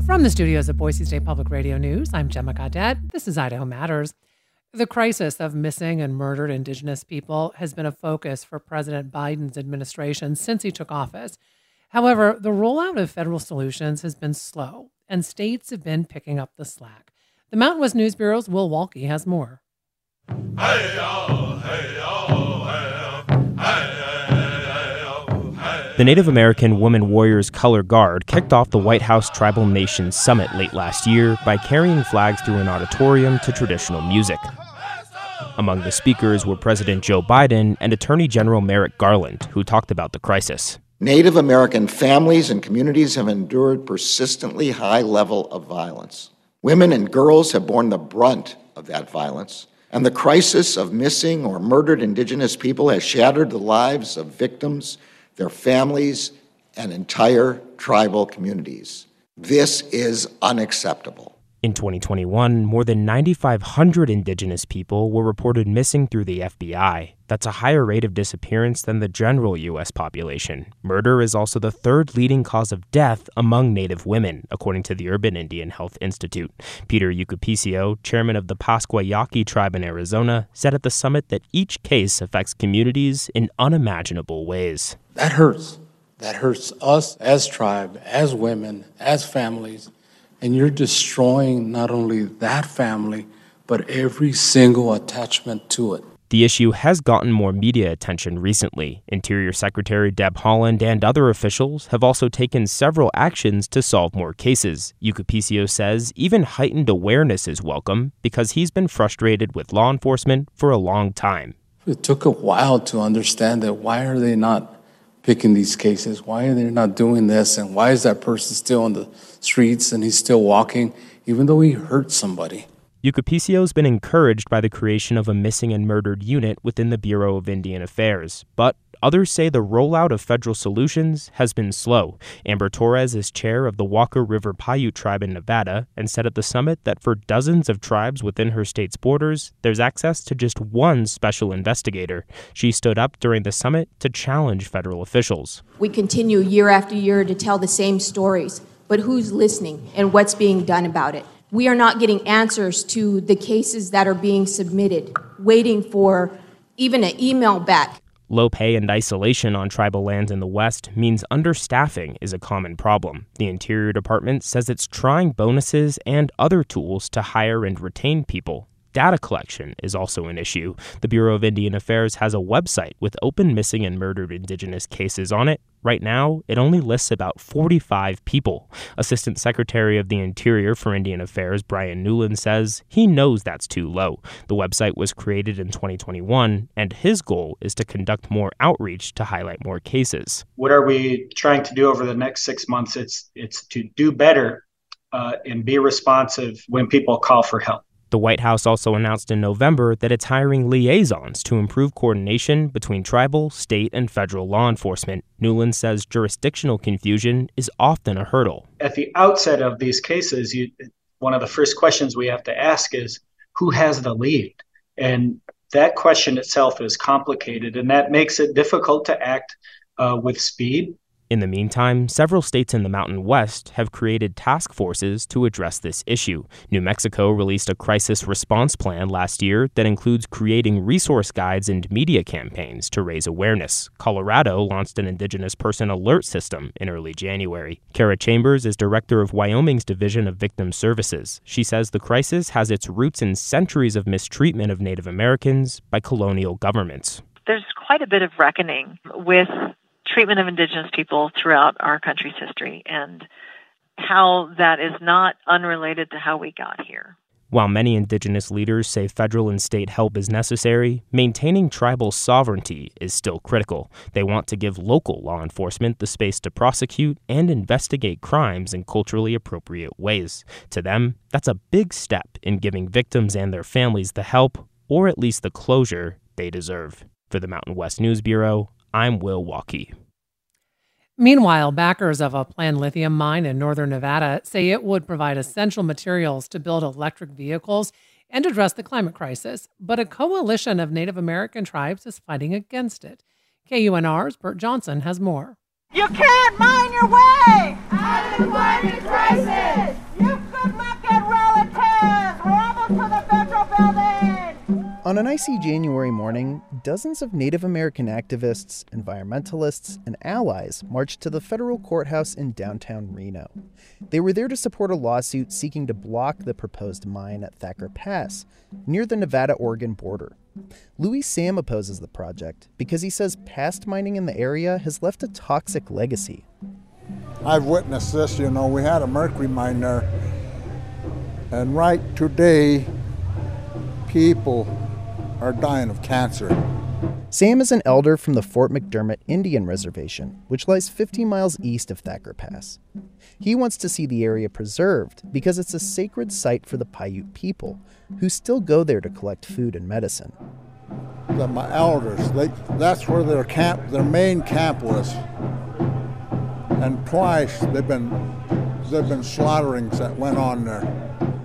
From the studios of Boise State Public Radio News, I'm Gemma Gaudette. This is Idaho Matters. The crisis of missing and murdered Indigenous people has been a focus for President Biden's administration since he took office. However, the rollout of federal solutions has been slow, and states have been picking up the slack. The Mountain West News Bureau's Will Walke has more. The Native American Women Warriors Color Guard kicked off the White House Tribal Nations Summit late last year by carrying flags through an auditorium to traditional music. Among the speakers were President Joe Biden and Attorney General Merrick Garland, who talked about the crisis. Native American families and communities have endured persistently high level of violence. Women and girls have borne the brunt of that violence, and the crisis of missing or murdered Indigenous people has shattered the lives of victims, their families, and entire tribal communities. This is unacceptable. In 2021, more than 9,500 Indigenous people were reported missing through the FBI. That's a higher rate of disappearance than the general U.S. population. Murder is also the third leading cause of death among Native women, according to the Urban Indian Health Institute. Peter Yucupicio, chairman of the Pascua Yaqui tribe in Arizona, said at the summit that each case affects communities in unimaginable ways. That hurts. That hurts us as tribe, as women, as families. And you're destroying not only that family, but every single attachment to it. The issue has gotten more media attention recently. Interior Secretary Deb Haaland and other officials have also taken several actions to solve more cases. Yucupicio says even heightened awareness is welcome because he's been frustrated with law enforcement for a long time. It took a while to understand that why are they not picking these cases? Why are they not doing this? And why is that person still on the streets and he's still walking, even though he hurt somebody? Yucupicio's been encouraged by the creation of a missing and murdered unit within the Bureau of Indian Affairs, but others say the rollout of federal solutions has been slow. Amber Torres is chair of the Walker River Paiute tribe in Nevada and said at the summit that for dozens of tribes within her state's borders, there's access to just one special investigator. She stood up during the summit to challenge federal officials. We continue year after year to tell the same stories, but who's listening and what's being done about it? We are not getting answers to the cases that are being submitted, waiting for even an email back. Low pay and isolation on tribal lands in the West means understaffing is a common problem. The Interior Department says it's trying bonuses and other tools to hire and retain people. Data collection is also an issue. The Bureau of Indian Affairs has a website with open missing and murdered Indigenous cases on it. Right now, it only lists about 45 people. Assistant Secretary of the Interior for Indian Affairs, Brian Newland, says he knows that's too low. The website was created in 2021, and his goal is to conduct more outreach to highlight more cases. What are we trying to do over the next 6 months? It's to do better and be responsive when people call for help. The White House also announced in November that it's hiring liaisons to improve coordination between tribal, state, and federal law enforcement. Newland says jurisdictional confusion is often a hurdle. At the outset of these cases, one of the first questions we have to ask is, who has the lead? And that question itself is complicated, and that makes it difficult to act with speed. In the meantime, several states in the Mountain West have created task forces to address this issue. New Mexico released a crisis response plan last year that includes creating resource guides and media campaigns to raise awareness. Colorado launched an Indigenous Person Alert System in early January. Kara Chambers is director of Wyoming's Division of Victim Services. She says the crisis has its roots in centuries of mistreatment of Native Americans by colonial governments. There's quite a bit of reckoning with treatment of Indigenous people throughout our country's history and how that is not unrelated to how we got here. While many Indigenous leaders say federal and state help is necessary, maintaining tribal sovereignty is still critical. They want to give local law enforcement the space to prosecute and investigate crimes in culturally appropriate ways. To them, that's a big step in giving victims and their families the help, or at least the closure, they deserve. For the Mountain West News Bureau, I'm Will Walke. Meanwhile, backers of a planned lithium mine in northern Nevada say it would provide essential materials to build electric vehicles and address the climate crisis. But a coalition of Native American tribes is fighting against it. KUNR's Bert Johnson has more. You can't mine your way out of the climate crisis! On an icy January morning, dozens of Native American activists, environmentalists, and allies marched to the federal courthouse in downtown Reno. They were there to support a lawsuit seeking to block the proposed mine at Thacker Pass, near the Nevada-Oregon border. Louis Sam opposes the project because he says past mining in the area has left a toxic legacy. I've witnessed this, we had a mercury mine there, and right today, people are dying of cancer. Sam is an elder from the Fort McDermott Indian Reservation, which lies 50 miles east of Thacker Pass. He wants to see the area preserved because it's a sacred site for the Paiute people, who still go there to collect food and medicine. My elders, that's where their main camp was. And twice they've been slaughterings that went on there.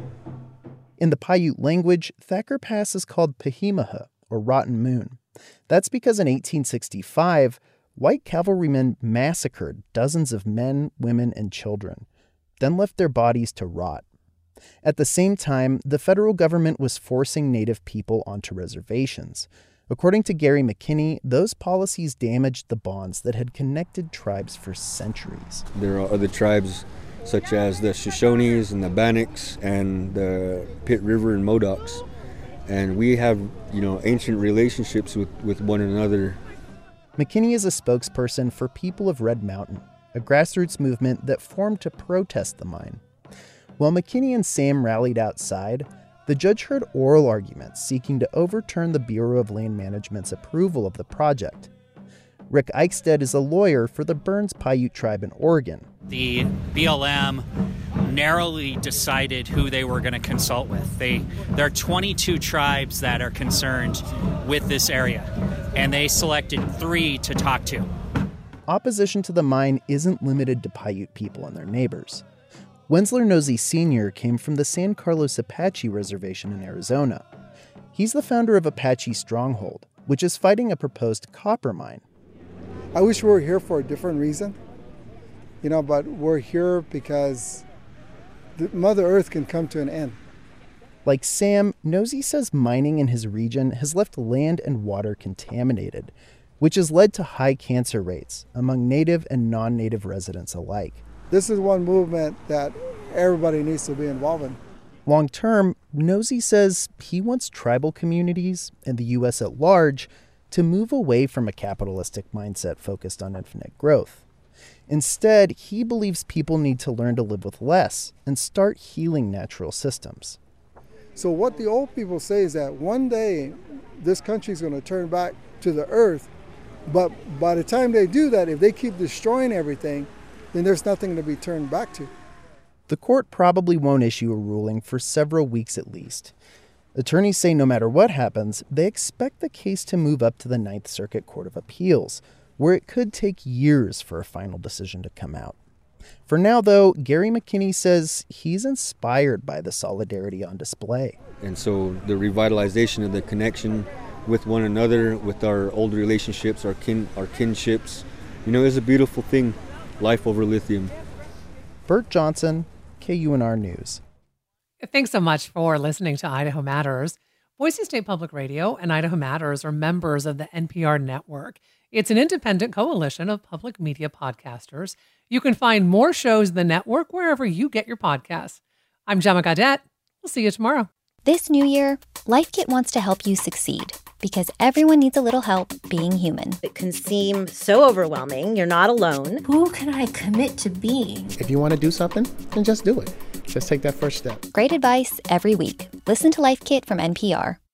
In the Paiute language, Thacker Pass is called Pahimaha, or Rotten Moon. That's because in 1865, white cavalrymen massacred dozens of men, women, and children, then left their bodies to rot. At the same time, the federal government was forcing Native people onto reservations. According to Gary McKinney, those policies damaged the bonds that had connected tribes for centuries. There are other tribes such as the Shoshones and the Bannocks and the Pitt River and Modocs. And we have, ancient relationships with one another. McKinney is a spokesperson for People of Red Mountain, a grassroots movement that formed to protest the mine. While McKinney and Sam rallied outside, the judge heard oral arguments seeking to overturn the Bureau of Land Management's approval of the project. Rick Eichstead is a lawyer for the Burns Paiute tribe in Oregon. The BLM narrowly decided who they were going to consult with. There are 22 tribes that are concerned with this area, and they selected 3 to talk to. Opposition to the mine isn't limited to Paiute people and their neighbors. Wensler Nosey Sr. came from the San Carlos Apache Reservation in Arizona. He's the founder of Apache Stronghold, which is fighting a proposed copper mine. I wish we were here for a different reason, but we're here because Mother Earth can come to an end. Like Sam, Nosey says mining in his region has left land and water contaminated, which has led to high cancer rates among native and non-native residents alike. This is one movement that everybody needs to be involved in. Long term, Nosey says he wants tribal communities and the U.S. at large to move away from a capitalistic mindset focused on infinite growth. Instead, he believes people need to learn to live with less and start healing natural systems. So what the old people say is that one day this country is going to turn back to the earth, but by the time they do that, if they keep destroying everything, then there's nothing to be turned back to. The court probably won't issue a ruling for several weeks at least. Attorneys say no matter what happens, they expect the case to move up to the Ninth Circuit Court of Appeals, where it could take years for a final decision to come out. For now, though, Gary McKinney says he's inspired by the solidarity on display. And so the revitalization of the connection with one another, with our old relationships, our kinships, is a beautiful thing. Life over lithium. Bert Johnson, KUNR News. Thanks so much for listening to Idaho Matters. Boise State Public Radio and Idaho Matters are members of the NPR network. It's an independent coalition of public media podcasters. You can find more shows in the network wherever you get your podcasts. I'm Gemma Gaudette. We'll see you tomorrow. This new year, Life Kit wants to help you succeed because everyone needs a little help being human. It can seem so overwhelming. You're not alone. Who can I commit to being? If you want to do something, then just do it. Just take that first step. Great advice every week. Listen to Life Kit from NPR.